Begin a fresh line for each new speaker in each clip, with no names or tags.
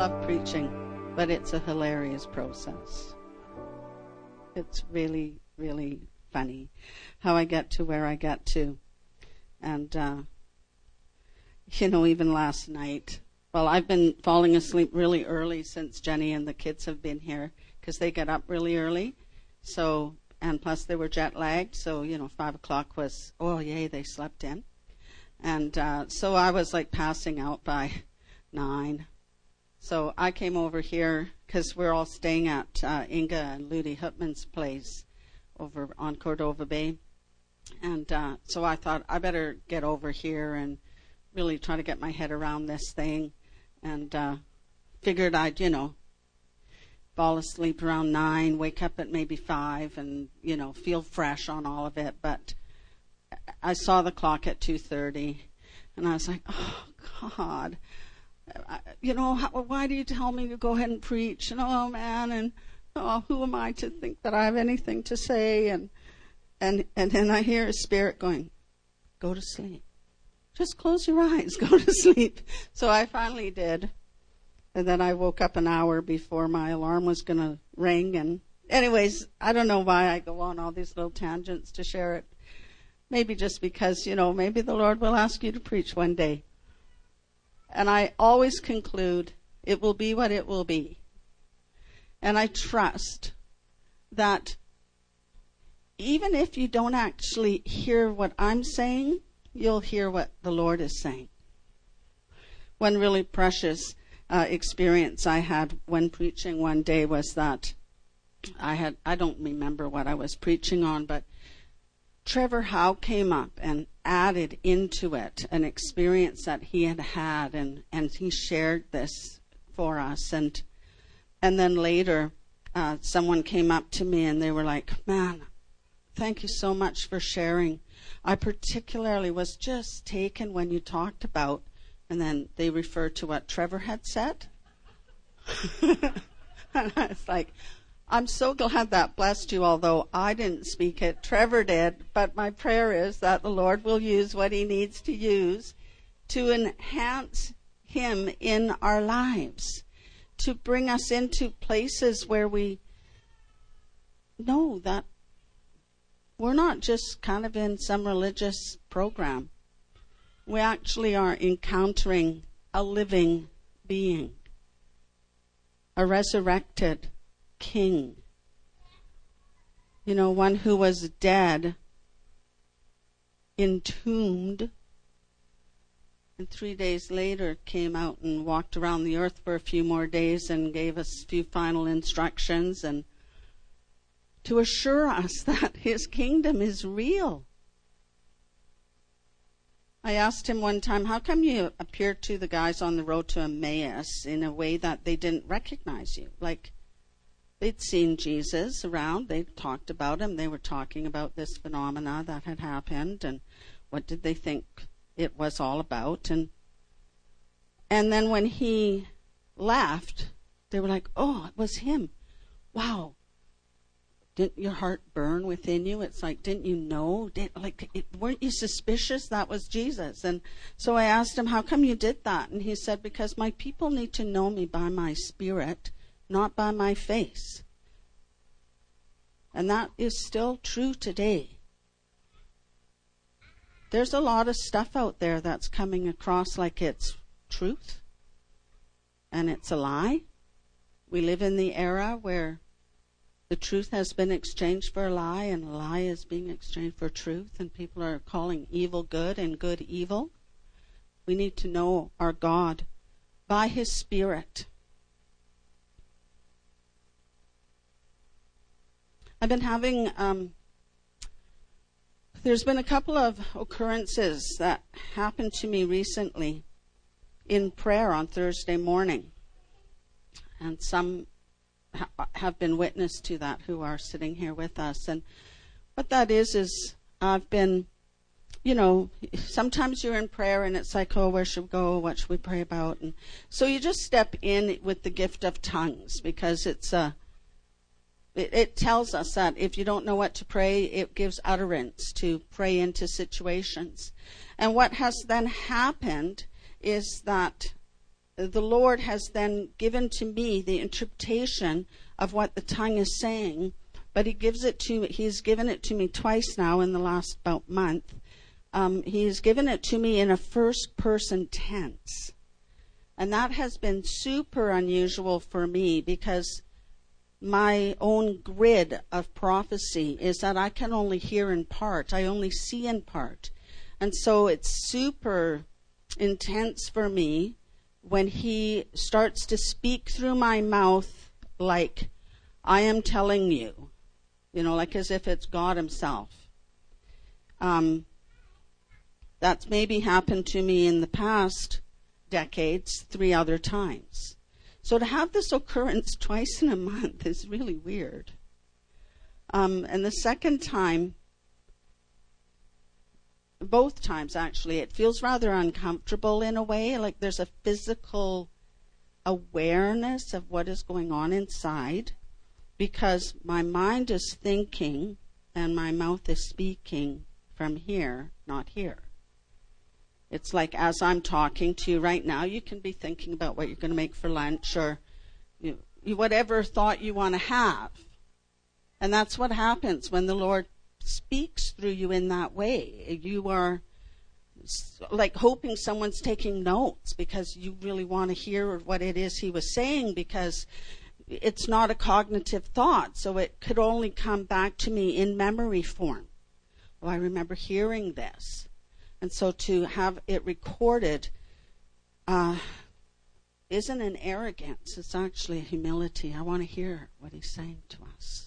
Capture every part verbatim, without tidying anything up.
love preaching, but it's a hilarious process. It's really, really funny how I get to where I get to. And, uh, you know, even last night, well, I've been falling asleep really early since Jenny and the kids have been here because they get up really early. So, and plus they were jet lagged. So, you know, five o'clock was, oh, yay, they slept in. And uh, so I was like passing out by nine. So I came over here because we're all staying at uh, Inga and Ludi Hutman's place over on Cordova Bay. And uh, so I thought I better get over here and really try to get my head around this thing. And uh, figured I'd, you know, fall asleep around nine, wake up at maybe five, and, you know, feel fresh on all of it. But I saw the clock at two thirty, and I was like, oh, God. I, you know, how, why do you tell me to go ahead and preach? And, oh, man, and oh, who am I to think that I have anything to say? And and and then I hear a spirit going, go to sleep. Just close your eyes, go to sleep. So I finally did. And then I woke up an hour before my alarm was going to ring. And anyways, I don't know why I go on all these little tangents to share it. Maybe just because, you know, maybe the Lord will ask you to preach one day. And I always conclude, it will be what it will be. And I trust that even if you don't actually hear what I'm saying, you'll hear what the Lord is saying. One really precious uh, experience I had when preaching one day was that I had, I don't remember what I was preaching on, but Trevor Howe came up and added into it an experience that he had had, and, and he shared this for us. And and then later, uh, someone came up to me and they were like, man, thank you so much for sharing. I particularly was just taken when you talked about, and then they referred to what Trevor had said. And I was like, I'm so glad that blessed you, although I didn't speak it. Trevor did. But my prayer is that the Lord will use what he needs to use to enhance him in our lives, to bring us into places where we know that we're not just kind of in some religious program. We actually are encountering a living being, a resurrected King, you know, one who was dead, entombed, and three days later came out and walked around the earth for a few more days and gave us a few final instructions and to assure us that his kingdom is real. I asked him one time, how come you appeared to the guys on the road to Emmaus in a way that they didn't recognize you? Like, they'd seen Jesus around. They'd talked about him. They were talking about this phenomena that had happened and what did they think it was all about. And and then when he left, they were like, oh, it was him. Wow. Didn't your heart burn within you? It's like, didn't you know? Did, like, it, weren't you suspicious that was Jesus? And so I asked him, how come you did that? And he said, because my people need to know me by my spirit, not by my face. And that is still true today. There's a lot of stuff out there that's coming across like it's truth, and it's a lie. We live in the era where the truth has been exchanged for a lie, and a lie is being exchanged for truth, and people are calling evil good and good evil. We need to know our God by his Spirit. I've been having, um, there's been a couple of occurrences that happened to me recently in prayer on Thursday morning. And some ha- have been witness to that who are sitting here with us. And what that is, is I've been, you know, sometimes you're in prayer and it's like, oh, where should we go? What should we pray about? And so you just step in with the gift of tongues because it's a, It, it tells us that if you don't know what to pray, it gives utterance to pray into situations. And what has then happened is that the Lord has then given to me the interpretation of what the tongue is saying, but he gives it to he's given it to me twice now in the last about month. Um, he's given it to me in a first person tense. And that has been super unusual for me, because my own grid of prophecy is that I can only hear in part. I only see in part. And so it's super intense for me when he starts to speak through my mouth like I am telling you, you know, like as if it's God himself. Um, that's maybe happened to me in the past decades three other times. So to have this occurrence twice in a month is really weird. Um, and the second time, both times actually, it feels rather uncomfortable in a way, like there's a physical awareness of what is going on inside, because my mind is thinking and my mouth is speaking from here, not here. It's like as I'm talking to you right now, you can be thinking about what you're going to make for lunch, or you, you, whatever thought you want to have. And that's what happens when the Lord speaks through you in that way. You are like hoping someone's taking notes because you really want to hear what it is he was saying, because it's not a cognitive thought, so it could only come back to me in memory form. Oh, I remember hearing this. And so to have it recorded uh, isn't an arrogance, it's actually a humility. I want to hear what he's saying to us.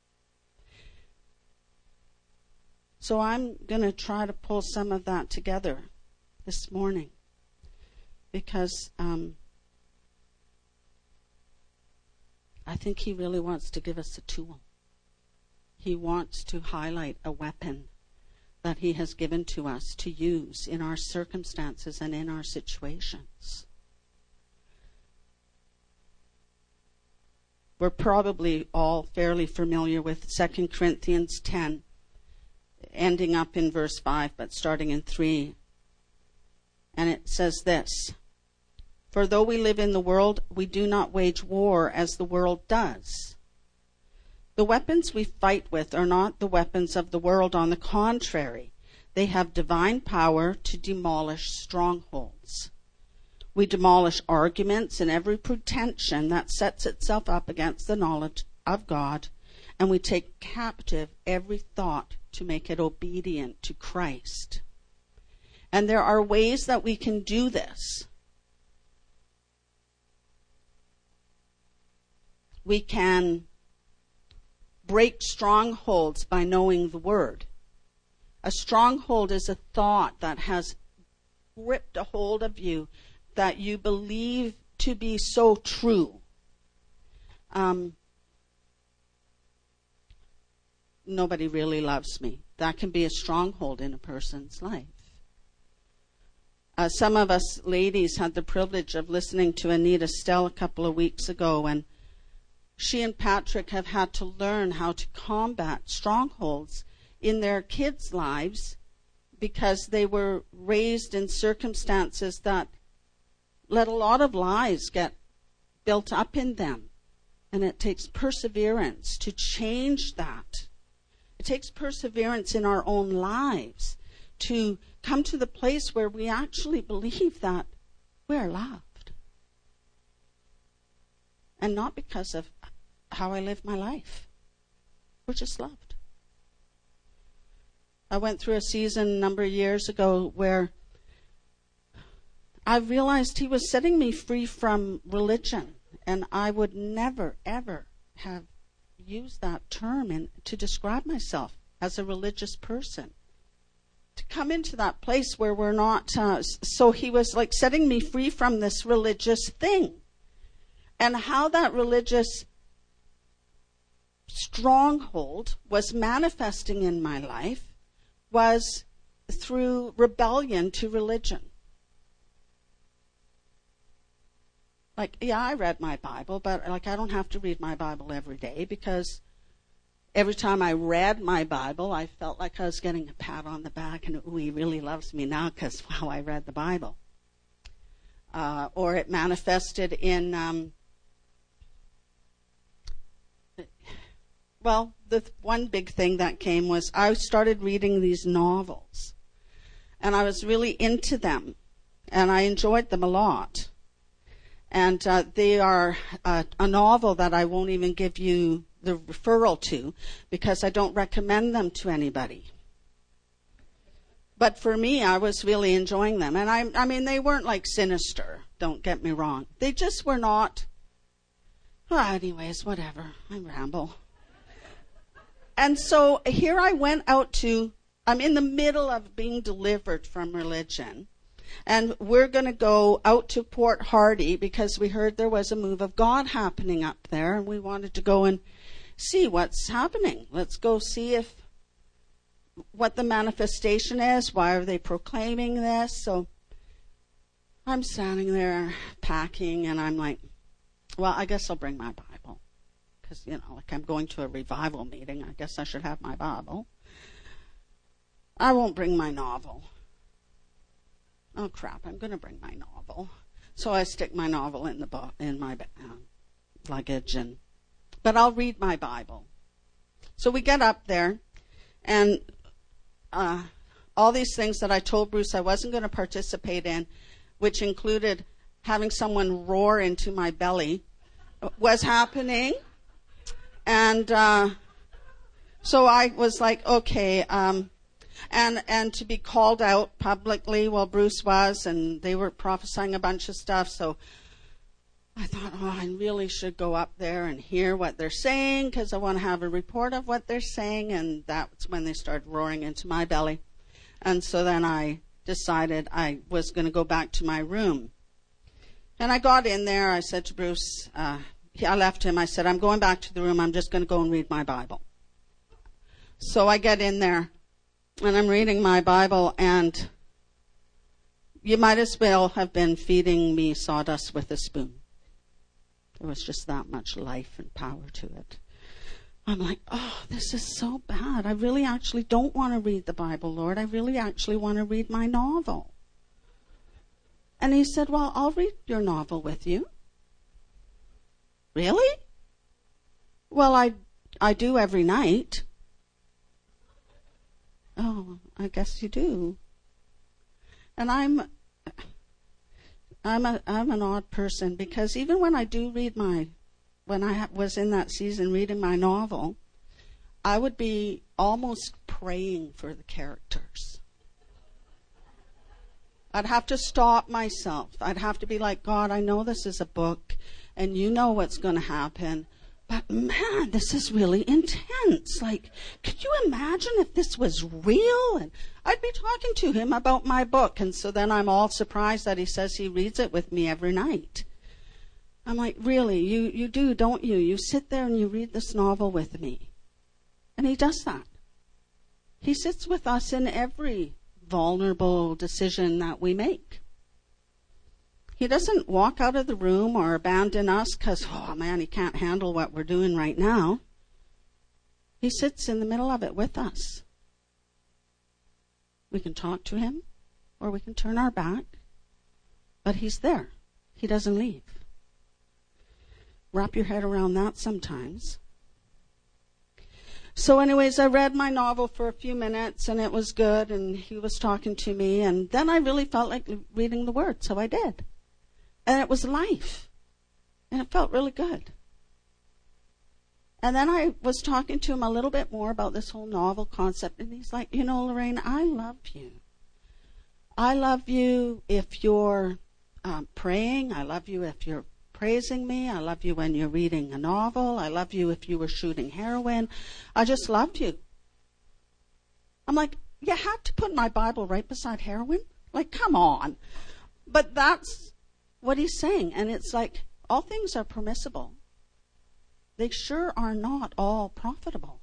So I'm going to try to pull some of that together this morning, because um, I think he really wants to give us a tool. He wants to highlight a weapon that he has given to us to use in our circumstances and in our situations. We're probably all fairly familiar with Second Corinthians ten. Ending up in verse five, but starting in three. And it says this: For though we live in the world, we do not wage war as the world does. The weapons we fight with are not the weapons of the world. On the contrary, they have divine power to demolish strongholds. We demolish arguments and every pretension that sets itself up against the knowledge of God, and we take captive every thought to make it obedient to Christ. And there are ways that we can do this. We can break strongholds by knowing the Word. A stronghold is a thought that has gripped a hold of you that you believe to be so true. Um, Nobody really loves me. That can be a stronghold in a person's life. Uh, some of us ladies had the privilege of listening to Anita Stell a couple of weeks ago, and she and Patrick have had to learn how to combat strongholds in their kids' lives, because they were raised in circumstances that let a lot of lies get built up in them. And it takes perseverance to change that. It takes perseverance in our own lives to come to the place where we actually believe that we're loved. And not because of how I live my life. We're just loved. I went through a season a number of years ago where I realized he was setting me free from religion. And I would never, ever have use that term in, to describe myself as a religious person. To come into that place where we're not, uh, so he was like setting me free from this religious thing. And how that religious stronghold was manifesting in my life was through rebellion to religion. Like, yeah, I read my Bible, but like I don't have to read my Bible every day, because every time I read my Bible, I felt like I was getting a pat on the back and, ooh, he really loves me now because, wow, I read the Bible. uh, or it manifested in, um, well, the th- one big thing that came was I started reading these novels, and I was really into them, and I enjoyed them a lot. And uh, they are uh, a novel that I won't even give you the referral to because I don't recommend them to anybody. But for me, I was really enjoying them. And I, I mean, they weren't like sinister, don't get me wrong. They just were not. Well, anyways, whatever. I ramble. And so here I went out to, I'm in the middle of being delivered from religion. And we're going to go out to Port Hardy because we heard there was a move of God happening up there. And we wanted to go and see what's happening. Let's go see if what the manifestation is. Why are they proclaiming this? So I'm standing there packing, and I'm like, well, I guess I'll bring my Bible. Because, you know, like I'm going to a revival meeting. I guess I should have my Bible. I won't bring my novel. Oh, crap, I'm going to bring my novel. So I stick my novel in the bo- in my uh, luggage, and but I'll read my Bible. So we get up there, and uh, all these things that I told Bruce I wasn't going to participate in, which included having someone roar into my belly, was happening. And uh, so I was like, okay, um, and and to be called out publicly, well, Bruce was, and they were prophesying a bunch of stuff. So I thought, oh, I really should go up there and hear what they're saying because I want to have a report of what they're saying. And that's when they started roaring into my belly. And so then I decided I was going to go back to my room. And I got in there. I said to Bruce, uh, I left him. I said, I'm going back to the room. I'm just going to go and read my Bible. So I get in there, and I'm reading my Bible, and you might as well have been feeding me sawdust with a spoon. There was just that much life and power to it. I'm like, oh, this is so bad. I really actually don't want to read the Bible, Lord. I really actually want to read my novel. And he said, well, I'll read your novel with you. Really? Well, I, I do every night. Oh, I guess you do. And I'm, I'm a, I'm an odd person because even when I do read my, when I was in that season reading my novel, I would be almost praying for the characters. I'd have to stop myself. I'd have to be like, God, I know this is a book and you know what's going to happen. But man, this is really intense. Like, could you imagine if this was real? And I'd be talking to him about my book. And so then I'm all surprised that he says he reads it with me every night. I'm like, really? You, you do, don't you? You sit there and you read this novel with me. And he does that. He sits with us in every vulnerable decision that we make. He doesn't walk out of the room or abandon us because, oh man, he can't handle what we're doing right now. He sits in the middle of it with us. We can talk to him or we can turn our back, but he's there. He doesn't leave. Wrap your head around that sometimes. So anyways, I read my novel for a few minutes and it was good and he was talking to me and then I really felt like reading the Word, so I did. And it was life. And it felt really good. And then I was talking to him a little bit more about this whole novel concept. And he's like, you know, Lorraine, I love you. I love you if you're um, praying. I love you if you're praising me. I love you when you're reading a novel. I love you if you were shooting heroin. I just loved you. I'm like, you had to put my Bible right beside heroin? Like, come on. But that's what he's saying. And it's like, all things are permissible. They sure are not all profitable.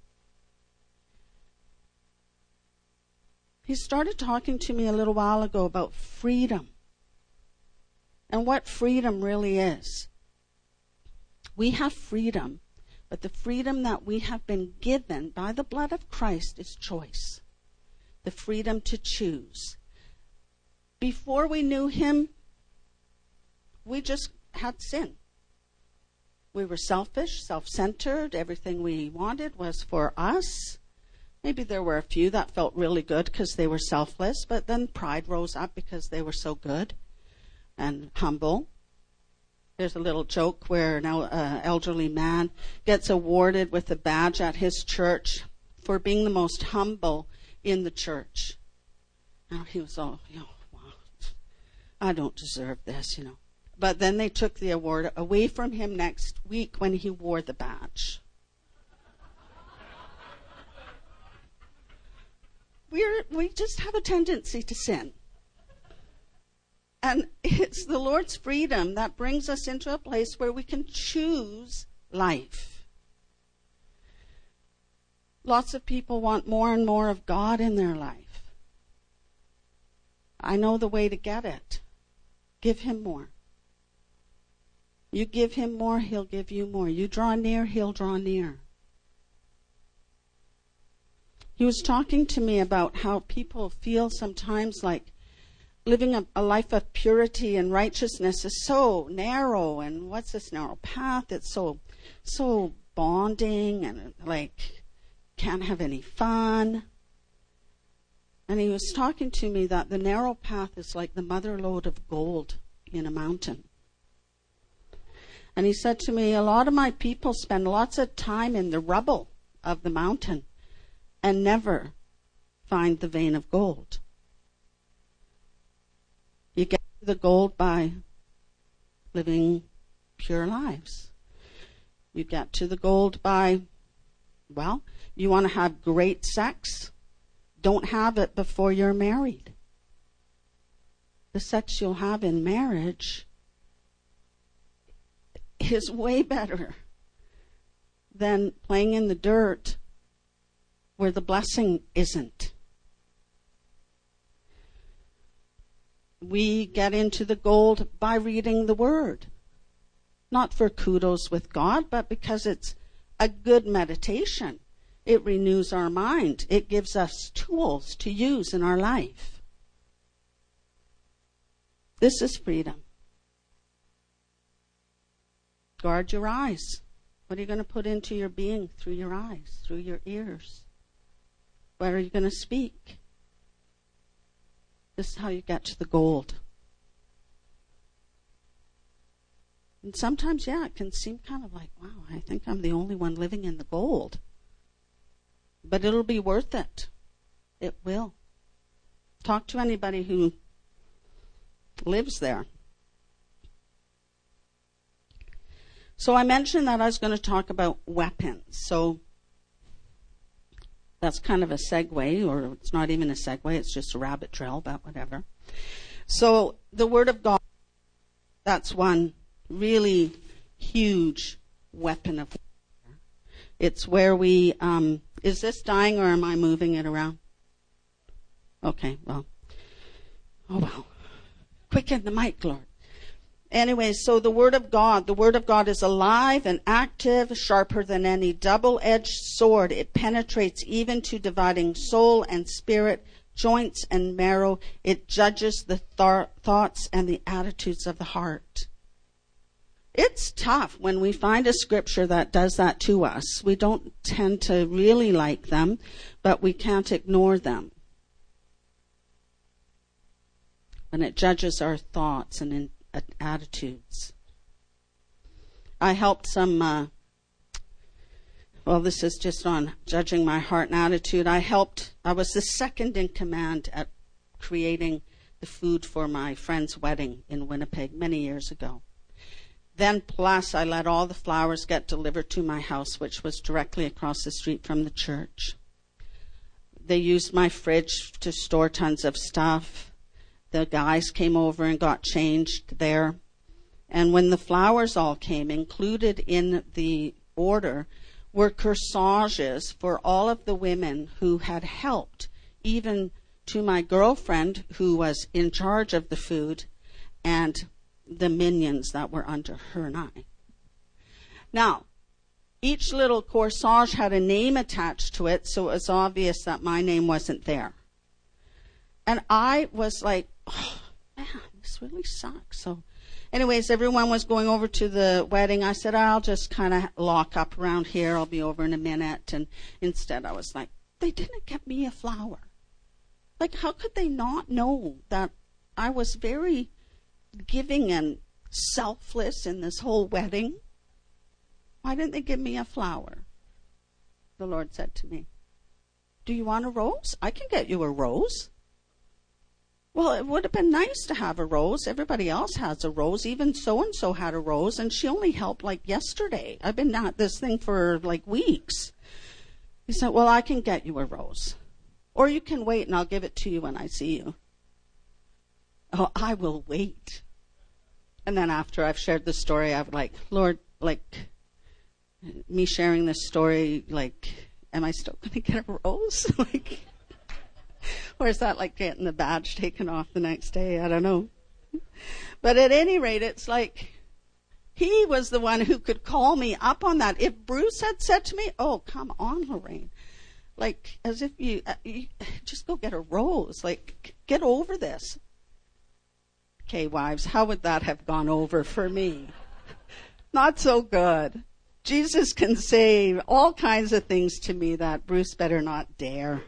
He started talking to me a little while ago about freedom and what freedom really is. We have freedom, but the freedom that we have been given by the blood of Christ is choice. The freedom to choose. Before we knew him, we just had sin. We were selfish, self-centered. Everything we wanted was for us. Maybe there were a few that felt really good because they were selfless, but then pride rose up because they were so good and humble. There's a little joke where an uh, elderly man gets awarded with a badge at his church for being the most humble in the church. Now he was all, you know, wow, I don't deserve this, you know. But then they took the award away from him next week when he wore the badge. We're, we just have a tendency to sin. And it's the Lord's freedom that brings us into a place where we can choose life. Lots of people want more and more of God in their life. I know the way to get it. Give him more. You give him more, he'll give you more. You draw near, he'll draw near. He was talking to me about how people feel sometimes like living a, a life of purity and righteousness is so narrow, and what's this narrow path? It's so, so bonding, and like can't have any fun. And he was talking to me that the narrow path is like the mother lode of gold in a mountain. And he said to me, a lot of my people spend lots of time in the rubble of the mountain and never find the vein of gold. You get the gold by living pure lives. You get to the gold by, well, you want to have great sex? Don't have it before you're married. The sex you'll have in marriage is way better than playing in the dirt where the blessing isn't. We get into the gold by reading the Word. Not for kudos with God, but because it's a good meditation. It renews our mind. It gives us tools to use in our life. This is freedom. Guard your eyes. What are you going to put into your being through your eyes, through your ears? What are you going to speak? This is how you get to the gold. And sometimes, yeah, it can seem kind of like, wow, I think I'm the only one living in the gold. But it'll be worth it. It will. Talk to anybody who lives there. So I mentioned that I was going to talk about weapons. So that's kind of a segue, or it's not even a segue, it's just a rabbit trail, but whatever. So the Word of God, that's one really huge weapon of warfare. It's where we, um, is this dying or am I moving it around? Okay, well, oh well. Quicken the mic, Lord. Anyway, so the Word of God, the Word of God is alive and active, sharper than any double-edged sword. It penetrates even to dividing soul and spirit, joints and marrow. It judges the th- thoughts and the attitudes of the heart. It's tough when we find a scripture that does that to us. We don't tend to really like them, but we can't ignore them. When it judges our thoughts and in attitudes. I helped some, uh, well, this is just on judging my heart and attitude. I helped, I was the second in command at creating the food for my friend's wedding in Winnipeg many years ago. Then plus I let all the flowers get delivered to my house, which was directly across the street from the church. They used my fridge to store tons of stuff. The guys came over and got changed there. And when the flowers all came, included in the order were corsages for all of the women who had helped, even to my girlfriend who was in charge of the food and the minions that were under her and I. Now, each little corsage had a name attached to it, so it was obvious that my name wasn't there. And I was like, oh, man, this really sucks. So anyways, everyone was going over to the wedding. I said, I'll just kind of lock up around here. I'll be over in a minute. And instead I was like, they didn't get me a flower. Like, how could they not know that I was very giving and selfless in this whole wedding? Why didn't they give me a flower? The Lord said to me, do you want a rose? I can get you a rose. Well, it would have been nice to have a rose. Everybody else has a rose. Even so-and-so had a rose, and she only helped like yesterday. I've been at this thing for like weeks. He said, well, I can get you a rose. Or you can wait and I'll give it to you when I see you. Oh, I will wait. And then after I've shared the story, I'm like, Lord, like, me sharing this story, like, am I still going to get a rose? Like, or is that like getting the badge taken off the next day? I don't know. But at any rate, it's like, he was the one who could call me up on that. If Bruce had said to me, oh, come on, Lorraine. Like, as if you, uh, you just go get a rose. Like, get over this. Okay, wives, how would that have gone over for me? Not so good. Jesus can say all kinds of things to me that Bruce better not dare.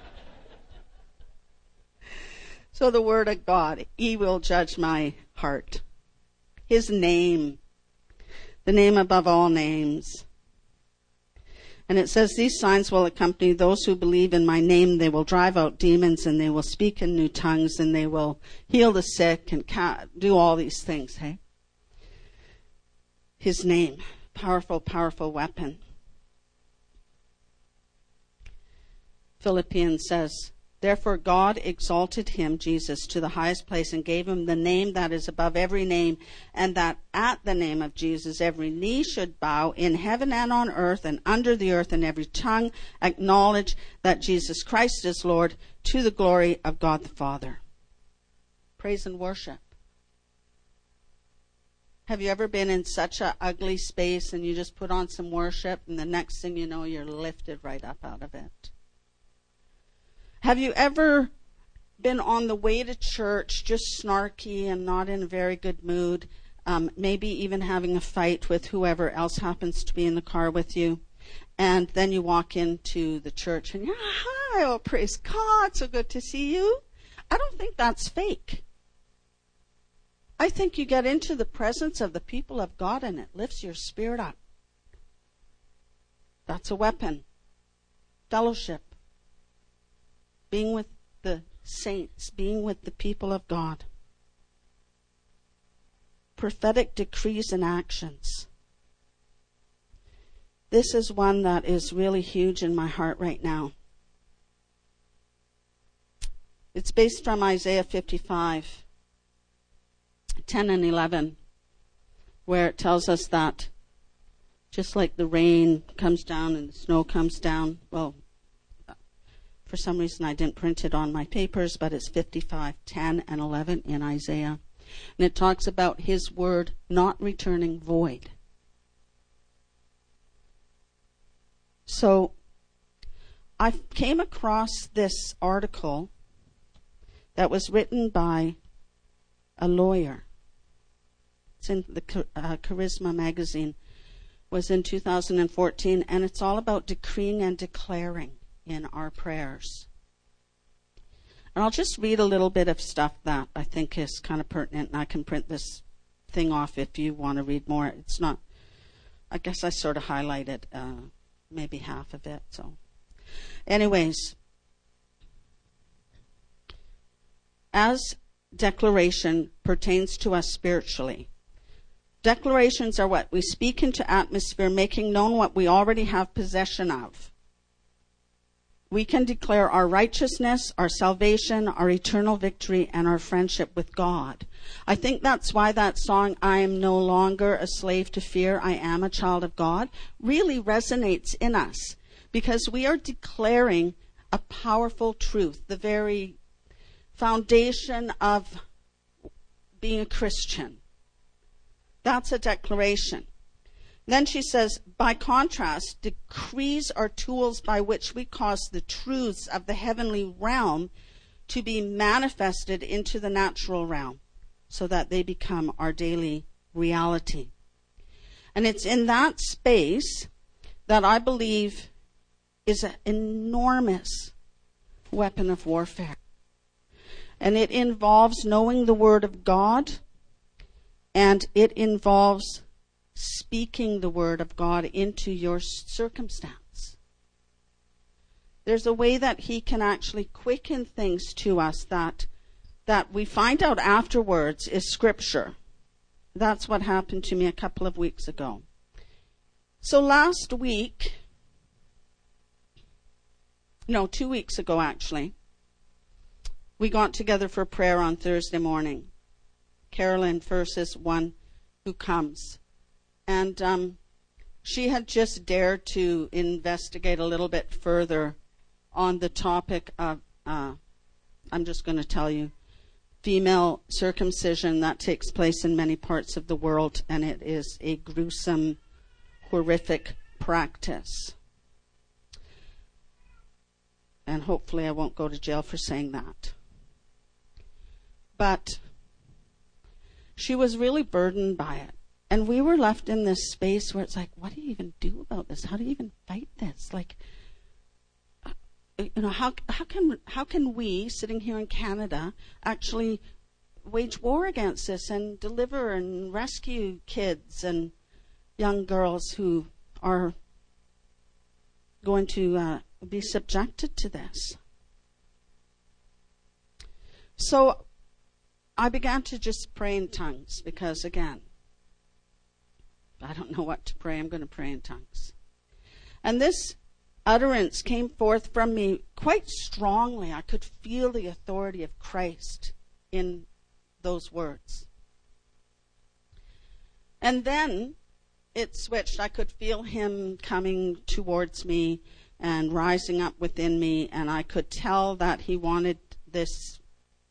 So the word of God, he will judge my heart. His name, the name above all names. And it says, these signs will accompany those who believe in my name. They will drive out demons, and they will speak in new tongues, and they will heal the sick and ca- do all these things, hey? His name, powerful, powerful weapon. Philippians says, therefore God exalted him, Jesus, to the highest place and gave him the name that is above every name, and that at the name of Jesus every knee should bow in heaven and on earth and under the earth, and every tongue acknowledge that Jesus Christ is Lord, to the glory of God the Father. Praise and worship. Have you ever been in such an ugly space and you just put on some worship and the next thing you know you're lifted right up out of it? Have you ever been on the way to church just snarky and not in a very good mood, um, maybe even having a fight with whoever else happens to be in the car with you, and then you walk into the church and you're, hi, oh, praise God, so good to see you? I don't think that's fake. I think you get into the presence of the people of God and it lifts your spirit up. That's a weapon. Fellowship. Being with the saints, being with the people of God. Prophetic decrees and actions. This is one that is really huge in my heart right now. It's based from Isaiah fifty-five, ten and eleven, where it tells us that just like the rain comes down and the snow comes down, well, for some reason I didn't print it on my papers, but it's fifty-five, ten and eleven in Isaiah. And it talks about his word not returning void. So I came across this article that was written by a lawyer. It's in the uh, Charisma magazine. Was in two thousand fourteen, and it's all about decreeing and declaring in our prayers. And I'll just read a little bit of stuff that I think is kind of pertinent, and I can print this thing off if you want to read more. It's not, I guess I sort of highlighted uh, maybe half of it. So, anyways, as declaration pertains to us spiritually, declarations are what we speak into atmosphere, making known what we already have possession of. We can declare our righteousness, our salvation, our eternal victory, and our friendship with God. I think that's why that song, I am no longer a slave to fear, I am a child of God, really resonates in us, because we are declaring a powerful truth, the very foundation of being a Christian. That's a declaration. Then she says, by contrast, decrees are tools by which we cause the truths of the heavenly realm to be manifested into the natural realm. so that they become our daily reality. And it's in that space that I believe is an enormous weapon of warfare. And it involves knowing the Word of God, and it involves speaking the Word of God into your circumstance. There's a way that He can actually quicken things to us that that we find out afterwards is Scripture. That's what happened to me a couple of weeks ago. So last week, no, two weeks ago actually, we got together for prayer on Thursday morning. Carolyn first is one who comes. And um, she had just dared to investigate a little bit further on the topic of, uh, I'm just going to tell you, female circumcision that takes place in many parts of the world, and it is a gruesome, horrific practice. And hopefully I won't go to jail for saying that. But she was really burdened by it. And we were left in this space where it's like, what do you even do about this? How do you even fight this? Like, you know, how how can how can we, sitting here in Canada, actually wage war against this and deliver and rescue kids and young girls who are going to uh, be subjected to this? So I began to just pray in tongues because, again, I don't know what to pray. I'm going to pray in tongues. And this utterance came forth from me quite strongly. I could feel the authority of Christ in those words. And then it switched. I could feel Him coming towards me and rising up within me, and I could tell that He wanted this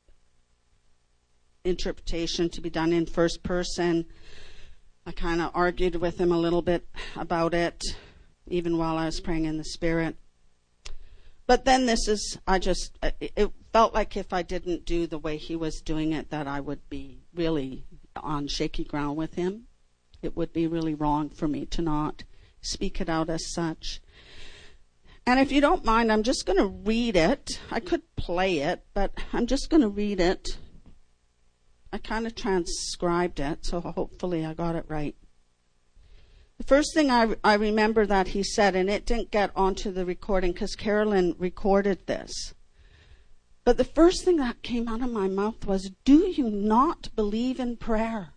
interpretation to be done in first person. I kind of argued with Him a little bit about it, even while I was praying in the Spirit. But then this is, I just, it felt like if I didn't do the way He was doing it, that I would be really on shaky ground with Him. It would be really wrong for me to not speak it out as such. And if you don't mind, I'm just going to read it. I could play it, but I'm just going to read it. I kind of transcribed it, so hopefully I got it right. The first thing I, I remember that he said, and it didn't get onto the recording because Carolyn recorded this, but the first thing that came out of my mouth was, do you not believe in prayer?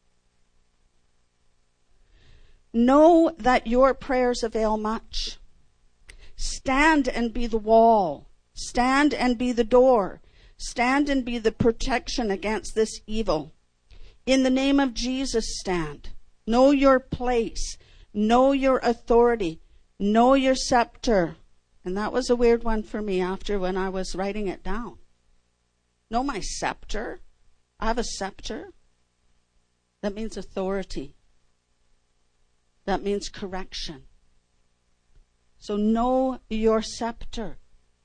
Know that your prayers avail much. Stand and be the wall. Stand and be the door. Stand and be the protection against this evil. In the name of Jesus, stand. Know your place. Know your authority. Know your scepter. And that was a weird one for me after when I was writing it down. Know my scepter? I have a scepter? That means authority. That means correction. So know your scepter.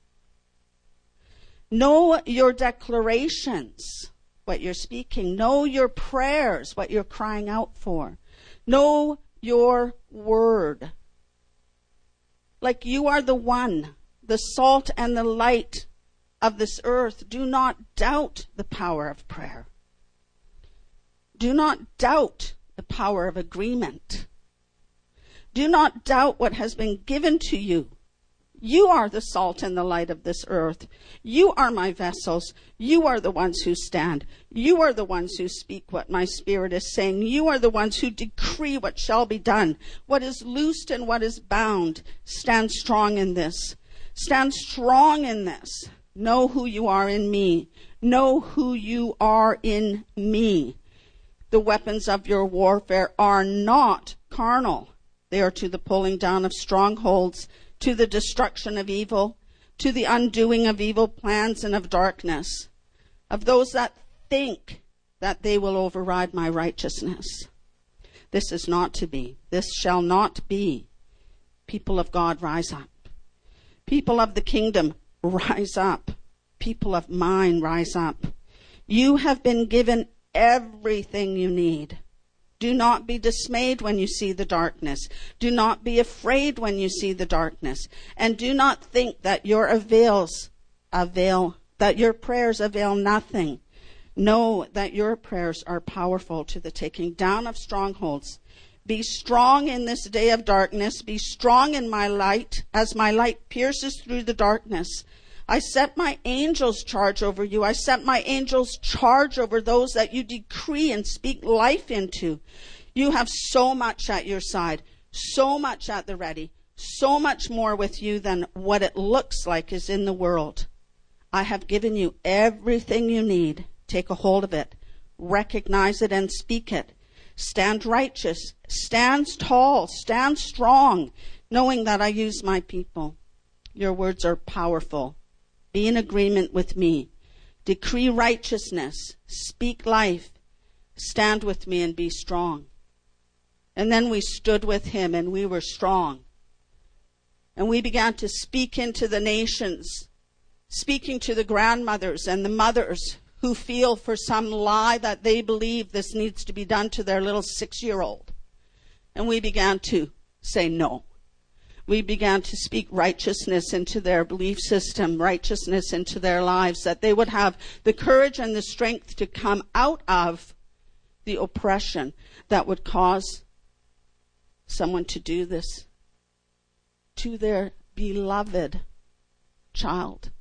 Know your declarations, what you're speaking. Know your prayers, what you're crying out for. Know your word. Like you are the one, the salt and the light of this earth. Do not doubt the power of prayer. Do not doubt the power of agreement. Do not doubt what has been given to you. You are the salt and the light of this earth. You are my vessels. You are the ones who stand. You are the ones who speak what my Spirit is saying. You are the ones who decree what shall be done. What is loosed and what is bound. Stand strong in this. Stand strong in this. Know who you are in me. Know who you are in me. The weapons of your warfare are not carnal. They are to the pulling down of strongholds, to the destruction of evil, to the undoing of evil plans and of darkness, of those that think that they will override my righteousness. This is not to be. This shall not be. People of God, rise up. People of the kingdom, rise up. People of mine, rise up. You have been given everything you need. Do not be dismayed when you see the darkness. Do not be afraid when you see the darkness. And do not think that your avails avail, that your prayers avail nothing. Know that your prayers are powerful to the taking down of strongholds. Be strong in this day of darkness. Be strong in my light, as my light pierces through the darkness. I set my angels charge over you. I set my angels charge over those that you decree and speak life into. You have so much at your side, so much at the ready, so much more with you than what it looks like is in the world. I have given you everything you need. Take a hold of it. Recognize it and speak it. Stand righteous. Stand tall. Stand strong, knowing that I use my people. Your words are powerful. Be in agreement with me. Decree righteousness. Speak life. Stand with me and be strong. And then we stood with him and we were strong. And we began to speak into the nations, speaking to the grandmothers and the mothers who feel for some lie that they believe this needs to be done to their little six-year-old. And we began to say no. We began to speak righteousness into their belief system, righteousness into their lives, that they would have the courage and the strength to come out of the oppression that would cause someone to do this to their beloved child.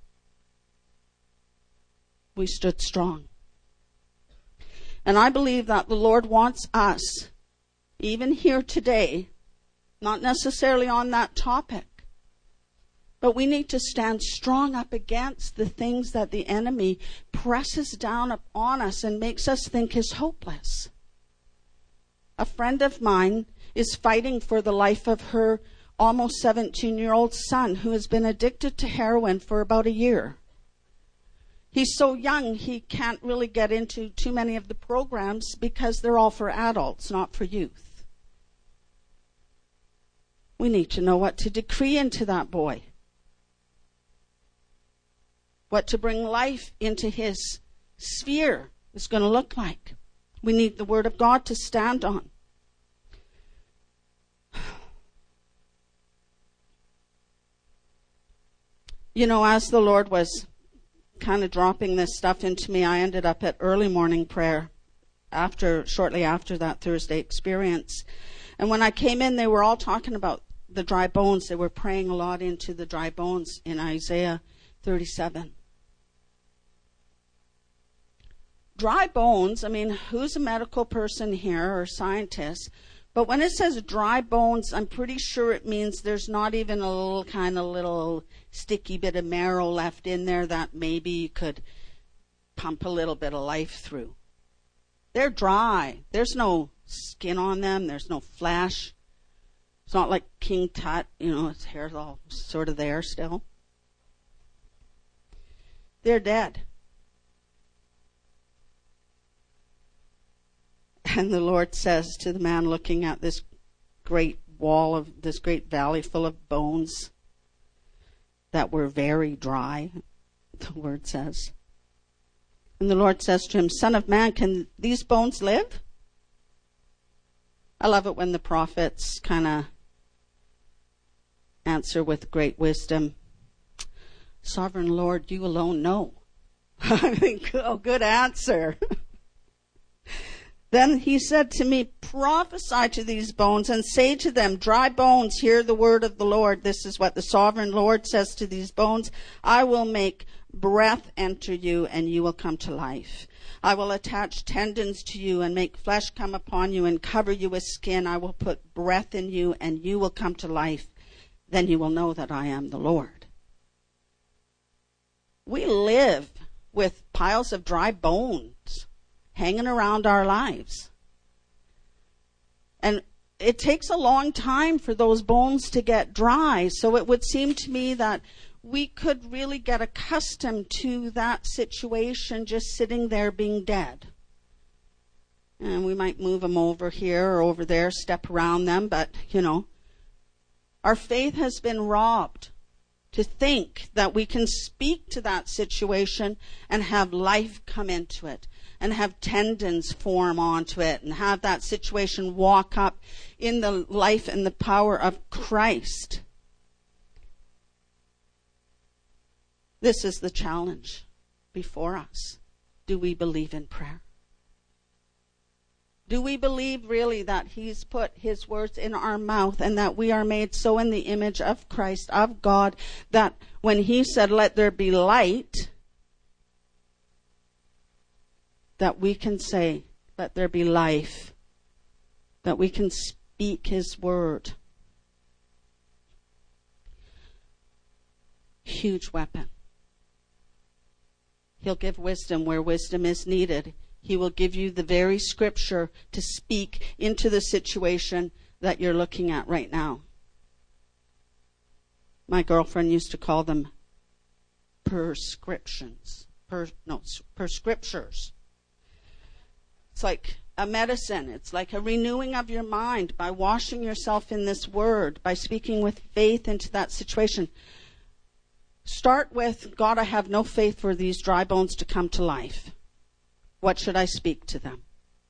We stood strong. And I believe that the Lord wants us, even here today, not necessarily on that topic, but we need to stand strong up against the things that the enemy presses down upon us and makes us think is hopeless. A friend of mine is fighting for the life of her almost seventeen-year-old son who has been addicted to heroin for about a year. He's so young he can't really get into too many of the programs because they're all for adults, not for youth. We need to know what to decree into that boy. What to bring life into his sphere is going to look like. We need the Word of God to stand on. You know, as the Lord was kind of dropping this stuff into me, I ended up at early morning prayer after, shortly after that Thursday experience. And when I came in, they were all talking about the dry bones. They were praying a lot into the dry bones in Isaiah thirty-seven. Dry bones, I mean, who's a medical person here or scientist? But when it says dry bones, I'm pretty sure it means there's not even a little kind of little sticky bit of marrow left in there that maybe you could pump a little bit of life through. They're dry. There's no skin on them. There's no flesh. It's not like King Tut, you know, his hair's all sort of there still. They're dead. And the Lord says to the man looking at this great wall of this great valley full of bones that were very dry, the word says. And the Lord says to him, Son of man, can these bones live? I love it when the prophets kind of answer with great wisdom. Sovereign Lord, you alone know. I think, oh, good answer. Then he said to me, prophesy to these bones and say to them, dry bones, hear the word of the Lord. This is what the sovereign Lord says to these bones. I will make breath enter you and you will come to life. I will attach tendons to you and make flesh come upon you and cover you with skin. I will put breath in you and you will come to life. Then you will know that I am the Lord. We live with piles of dry bones hanging around our lives. And it takes a long time for those bones to get dry. So it would seem to me that we could really get accustomed to that situation just sitting there being dead. And we might move them over here or over there, step around them, but, you know, our faith has been robbed to think that we can speak to that situation and have life come into it and have tendons form onto it and have that situation walk up in the life and the power of Christ. This is the challenge before us. Do we believe in prayer? Do we believe really that he's put his words in our mouth and that we are made so in the image of Christ, of God, that when he said, let there be light, that we can say, let there be life, that we can speak his word? Huge weapon. He'll give wisdom where wisdom is needed. He will give you the very scripture to speak into the situation that you're looking at right now. My girlfriend used to call them prescriptions. Per, no, prescriptures. It's like a medicine. It's like a renewing of your mind by washing yourself in this word, by speaking with faith into that situation. Start with, God, I have no faith for these dry bones to come to life. What should I speak to them?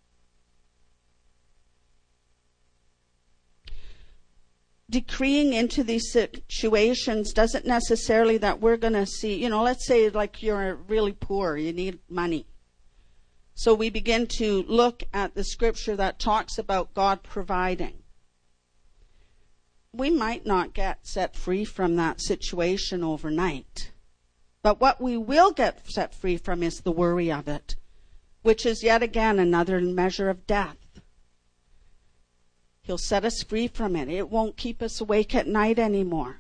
Decreeing into these situations doesn't necessarily that we're going to see, you know, let's say like you're really poor, you need money. So we begin to look at the scripture that talks about God providing. We might not get set free from that situation overnight. But what we will get set free from is the worry of it, which is yet again another measure of death. He'll set us free from it. It won't keep us awake at night anymore.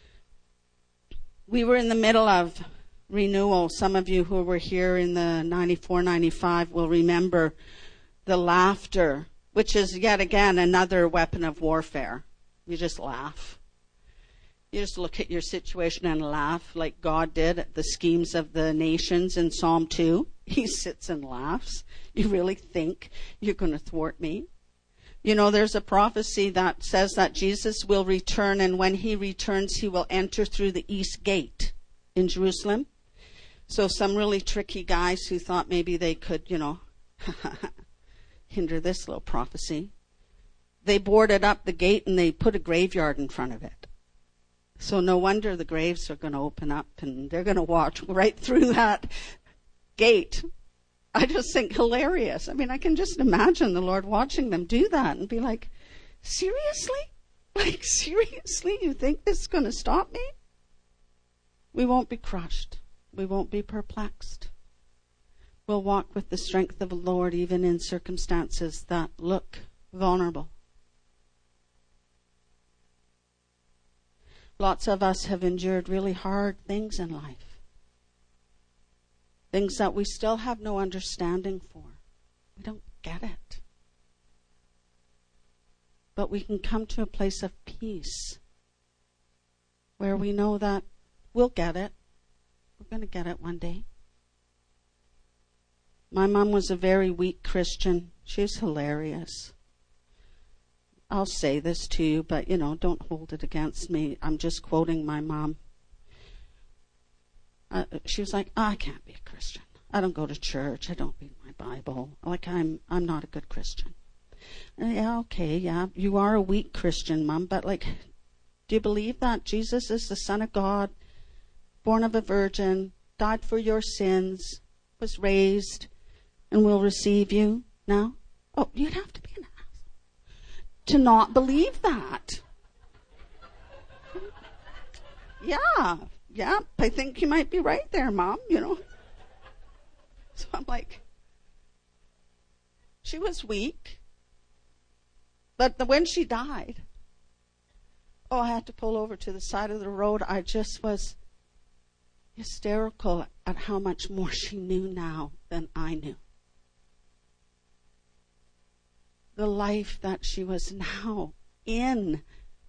We were in the middle of renewal. Some of you who were here in the ninety-four ninety-five will remember the laughter, which is yet again another weapon of warfare. You just laugh. You just look at your situation and laugh like God did at the schemes of the nations in Psalm two. He sits and laughs. You really think you're going to thwart me? You know, there's a prophecy that says that Jesus will return, and when he returns, he will enter through the east gate in Jerusalem. So some really tricky guys who thought maybe they could, you know, hinder this little prophecy, they boarded up the gate and they put a graveyard in front of it. So no wonder the graves are going to open up and they're going to walk right through that gate. I just think hilarious. I mean, I can just imagine the Lord watching them do that and be like, seriously? Like, seriously? You think this is going to stop me? We won't be crushed. We won't be perplexed. We'll walk with the strength of the Lord even in circumstances that look vulnerable. Lots of us have endured really hard things in life. Things that we still have no understanding for. We don't get it. But we can come to a place of peace where we know that we'll get it. We're going to get it one day. My mom was a very weak Christian. She was hilarious. I'll say this to you, but, you know, don't hold it against me. I'm just quoting my mom. Uh, she was like, oh, I can't be a Christian. I don't go to church. I don't read my Bible. Like, I'm I'm not a good Christian. Uh, yeah, okay, yeah, you are a weak Christian, Mom, but, like, do you believe that Jesus is the Son of God, born of a virgin, died for your sins, was raised, and will receive you now? Oh, you'd have to be an to not believe that. Yeah, yeah, I think you might be right there, Mom, you know. So I'm like, she was weak. But the, when she died, oh, I had to pull over to the side of the road. I just was hysterical at how much more she knew now than I knew. The life that she was now in.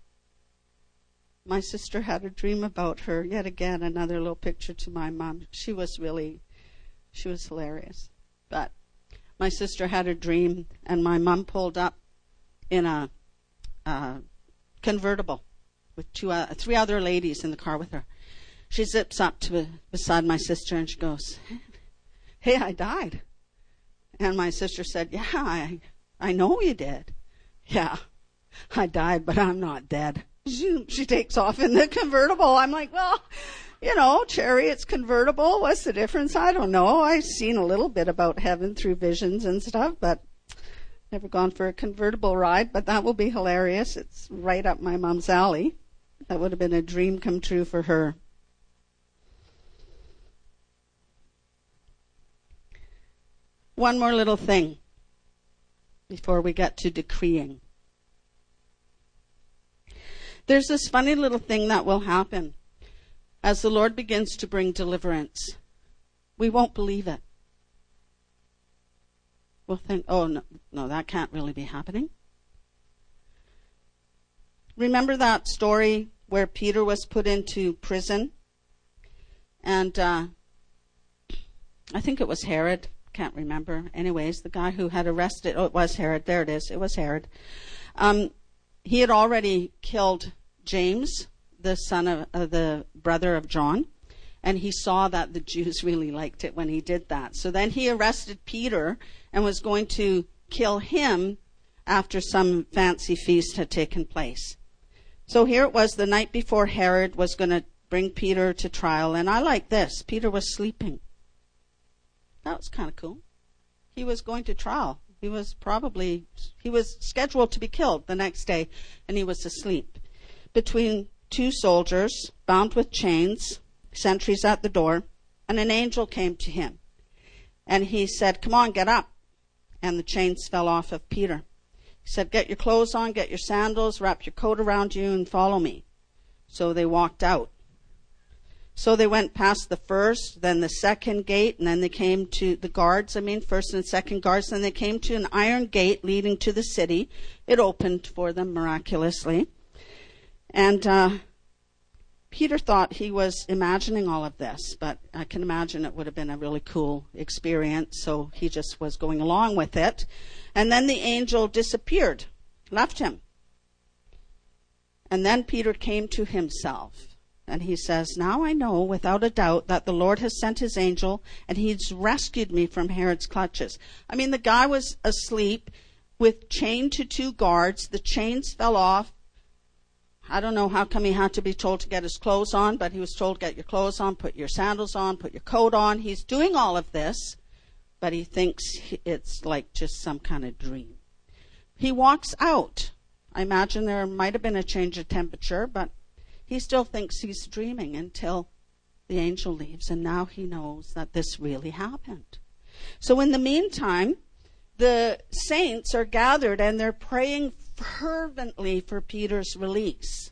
My sister had a dream about her. Yet again, another little picture to my mom. She was really, she was hilarious. But my sister had a dream, and my mom pulled up in a, a convertible with two, uh, three other ladies in the car with her. She zips up to beside my sister, and she goes, "Hey, I died." And my sister said, yeah, I, I know you did. Yeah, I died, but I'm not dead. She, she takes off in the convertible. I'm like, well, you know, Chariot's convertible. What's the difference? I don't know. I've seen a little bit about heaven through visions and stuff, but never gone for a convertible ride. But that will be hilarious. It's right up my mom's alley. That would have been a dream come true for her. One more little thing before we get to decreeing. There's this funny little thing that will happen as the Lord begins to bring deliverance. We won't believe it. We'll think, oh, no, no, that can't really be happening. Remember that story where Peter was put into prison? And uh, I think it was Herod. Can't remember. Anyways, the guy who had arrested, oh, it was Herod. There it is. It was Herod. Um, he had already killed James, the son of uh, the brother of John, and he saw that the Jews really liked it when he did that. So then he arrested Peter and was going to kill him after some fancy feast had taken place. So here it was the night before Herod was going to bring Peter to trial, and I like this. Peter was sleeping. That was kind of cool. He was going to trial. He was probably, he was scheduled to be killed the next day, and he was asleep between two soldiers bound with chains, sentries at the door, and an angel came to him. And he said, come on, get up. And the chains fell off of Peter. He said, get your clothes on, get your sandals, wrap your coat around you, and follow me. So they walked out. So they went past the first, then the second gate, and then they came to the guards, I mean, first and second guards. Then they came to an iron gate leading to the city. It opened for them miraculously. And uh, Peter thought he was imagining all of this, but I can imagine it would have been a really cool experience, so he just was going along with it. And then the angel disappeared, left him. And then Peter came to himself. And he says, now I know without a doubt that the Lord has sent his angel and he's rescued me from Herod's clutches. I mean, the guy was asleep with chained to two guards. The chains fell off. I don't know how come he had to be told to get his clothes on, but he was told, get your clothes on, put your sandals on, put your coat on. He's doing all of this, but he thinks it's like just some kind of dream. He walks out. I imagine there might have been a change of temperature, but he still thinks he's dreaming until the angel leaves, and now he knows that this really happened. So in the meantime, the saints are gathered and they're praying fervently for Peter's release.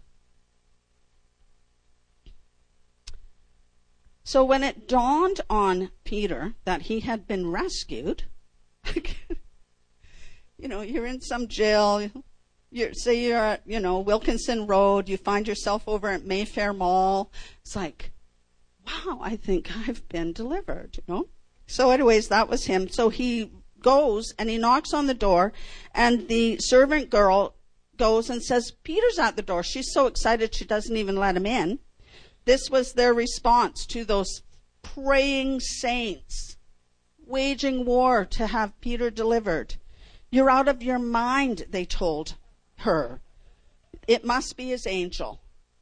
So when it dawned on Peter that he had been rescued, you know, you're in some jail. You're, say you're at, you know, Wilkinson Road, you find yourself over at Mayfair Mall. It's like, wow, I think I've been delivered, you know. So anyways, that was him. So he goes and he knocks on the door, and the servant girl goes and says, Peter's at the door. She's so excited she doesn't even let him in. This was their response to those praying saints, waging war to have Peter delivered. You're out of your mind, they told her. It must be his angel.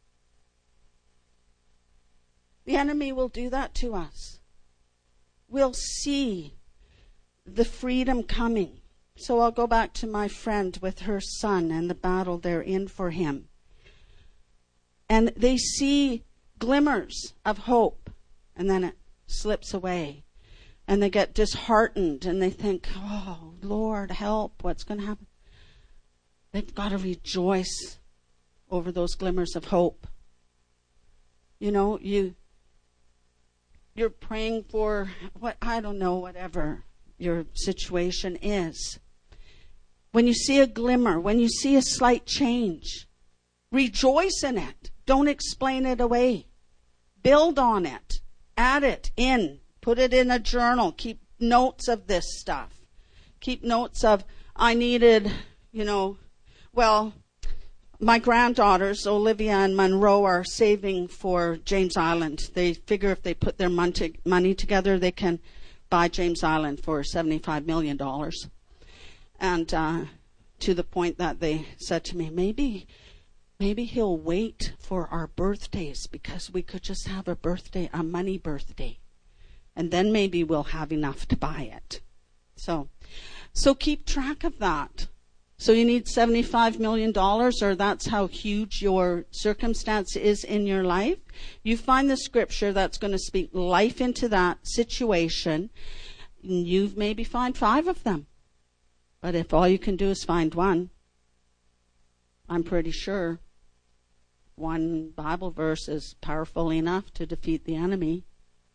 The enemy will do that to us. We'll see the freedom coming. So I'll go back to my friend with her son and the battle they're in for him. And they see glimmers of hope, and then it slips away. And they get disheartened, and they think, oh, Lord, help, what's going to happen? They've got to rejoice over those glimmers of hope. You know, you, you're praying for, what I don't know, whatever your situation is. When you see a glimmer, when you see a slight change, rejoice in it. Don't explain it away. Build on it. Add it in. Put it in a journal. Keep notes of this stuff. Keep notes of, I needed, you know, well, my granddaughters, Olivia and Monroe, are saving for James Island. They figure if they put their money together, they can buy James Island for seventy-five million dollars. And uh, to the point that they said to me, maybe, maybe he'll wait for our birthdays because we could just have a birthday, a money birthday. And then maybe we'll have enough to buy it. So, so keep track of that. So you need seventy-five million dollars, or that's how huge your circumstance is in your life. You find the scripture that's going to speak life into that situation. You maybe find five of them. But if all you can do is find one, I'm pretty sure one Bible verse is powerful enough to defeat the enemy,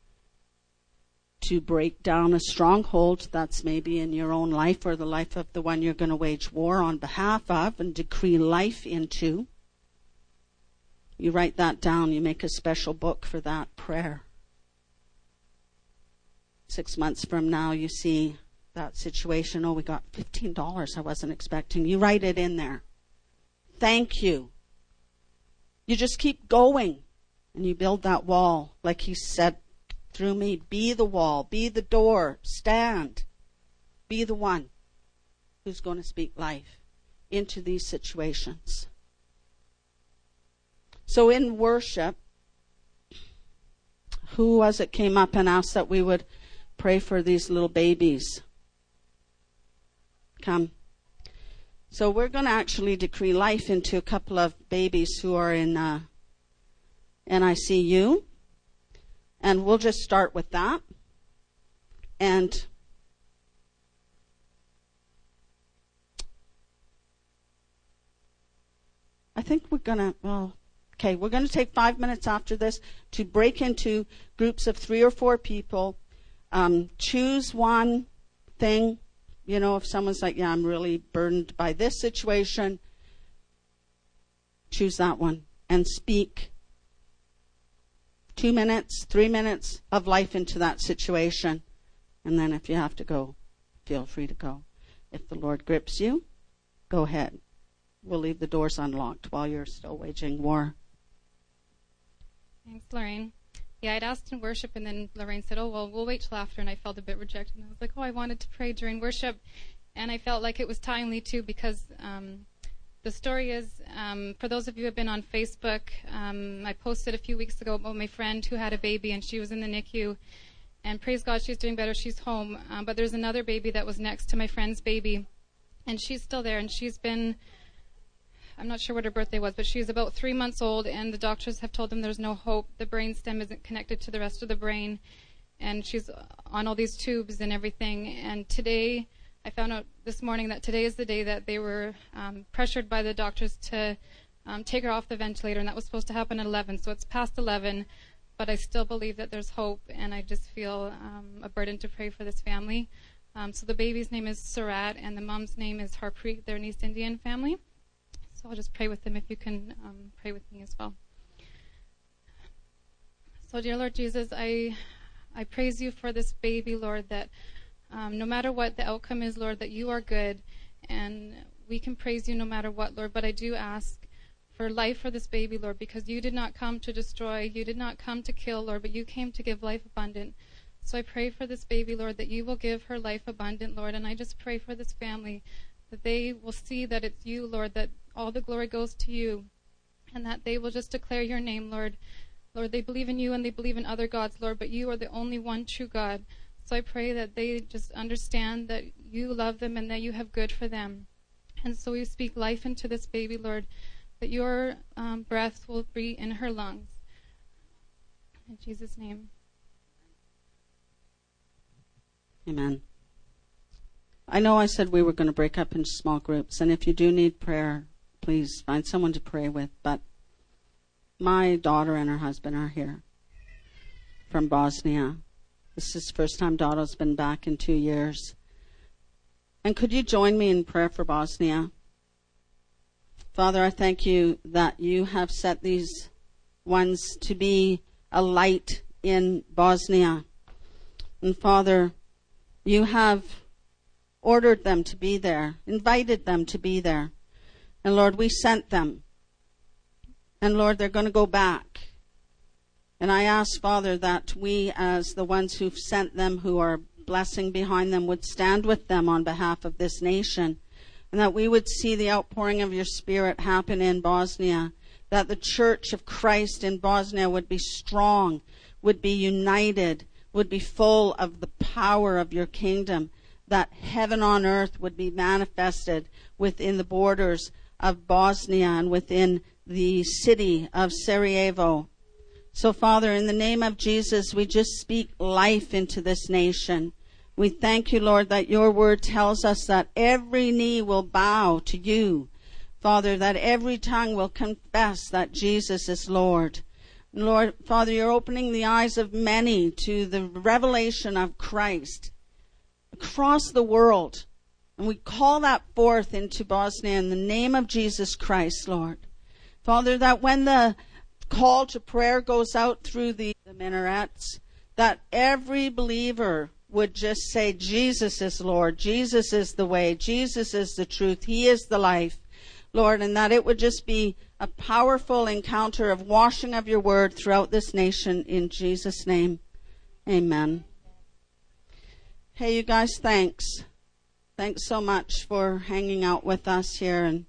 to break down a stronghold that's maybe in your own life or the life of the one you're going to wage war on behalf of and decree life into. You write that down. You make a special book for that prayer. Six months from now, you see that situation. Oh, we got fifteen dollars I wasn't expecting. You write it in there. Thank you. You just keep going and you build that wall like he said through me. Be the wall, be the door, stand. Be the one who's going to speak life into these situations. So in worship, who was it came up and asked that we would pray for these little babies? Come. So we're going to actually decree life into a couple of babies who are in uh, N I C U. And we'll just start with that. And I think we're going to, well, okay, we're going to take five minutes after this to break into groups of three or four people. Um, choose one thing. You know, if someone's like, yeah, I'm really burdened by this situation, choose that one and speak two minutes, three minutes of life into that situation. And then if you have to go, feel free to go. If the Lord grips you, go ahead. We'll leave the doors unlocked while you're still waging war.
Thanks, Lorraine. Yeah, I'd asked in worship, and then Lorraine said, oh, well, we'll wait till after, and I felt a bit rejected. And I was like, oh, I wanted to pray during worship, and I felt like it was timely, too, because um, the story is, um, for those of you who have been on Facebook, um, I posted a few weeks ago about my friend who had a baby, and she was in the N I C U, and praise God, she's doing better, she's home, um, but there's another baby that was next to my friend's baby, and she's still there, and she's been, I'm not sure what her birthday was, but she's about three months old, and the doctors have told them there's no hope. The brain stem isn't connected to the rest of the brain, and she's on all these tubes and everything. And today, I found out this morning that today is the day that they were um, pressured by the doctors to um, take her off the ventilator, and that was supposed to happen at eleven. So it's past eleven, but I still believe that there's hope, and I just feel um, a burden to pray for this family. Um, so the baby's name is Sarat, and the mom's name is Harpreet. They're an East Indian family. So I'll just pray with them if you can um, pray with me as well. So dear Lord Jesus, I I praise you for this baby, Lord, that um, no matter what the outcome is, Lord, that you are good, and we can praise you no matter what, Lord. But I do ask for life for this baby, Lord, because you did not come to destroy, you did not come to kill, Lord, but you came to give life abundant. So I pray for this baby, Lord, that you will give her life abundant, Lord, and I just pray for this family that they will see that it's you, Lord, that all the glory goes to you, and that they will just declare your name, Lord. Lord, they believe in you and they believe in other gods, Lord, but you are the only one true God. So I pray that they just understand that you love them and that you have good for them. And so we speak life into this baby, Lord, that your um, breath will be in her lungs. In Jesus' name.
Amen. I know I said we were going to break up into small groups, and if you do need prayer, please find someone to pray with. But my daughter and her husband are here from Bosnia. This is the first time Dodo's been back in two years. And could you join me in prayer for Bosnia? Father, I thank you that you have set these ones to be a light in Bosnia. And Father, you have ordered them to be there, invited them to be there. And Lord, we sent them. And Lord, they're going to go back. And I ask, Father, that we as the ones who've sent them, who are blessing behind them would stand with them on behalf of this nation, and that we would see the outpouring of your Spirit happen in Bosnia, that the Church of Christ in Bosnia would be strong, would be united, would be full of the power of your kingdom, that heaven on earth would be manifested within the borders of Bosnia and within the city of Sarajevo. So, Father, in the name of Jesus, we just speak life into this nation. We thank you, Lord, that your word tells us that every knee will bow to you, Father, that every tongue will confess that Jesus is Lord. Lord, Father, you're opening the eyes of many to the revelation of Christ across the world. And we call that forth into Bosnia in the name of Jesus Christ, Lord. Father, that when the call to prayer goes out through the, the minarets, that every believer would just say, Jesus is Lord, Jesus is the way, Jesus is the truth, he is the life, Lord, and that it would just be a powerful encounter of washing of your word throughout this nation in Jesus' name. Amen. Hey, you guys, thanks. Thanks so much for hanging out with us here and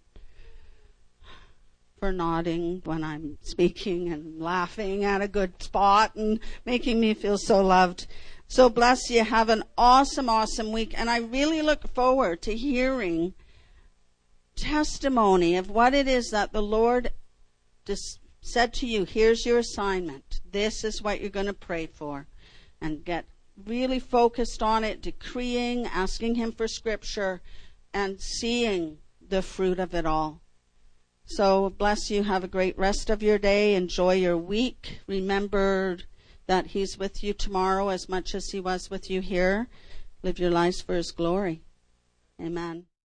for nodding when I'm speaking and laughing at a good spot and making me feel so loved. So bless you. Have an awesome, awesome week. And I really look forward to hearing testimony of what it is that the Lord just said to you. Here's your assignment. This is what you're going to pray for. And get really focused on it, decreeing, asking him for scripture, and seeing the fruit of it all. So bless you. Have a great rest of your day. Enjoy your week. Remember that he's with you tomorrow as much as he was with you here. Live your lives for his glory. Amen.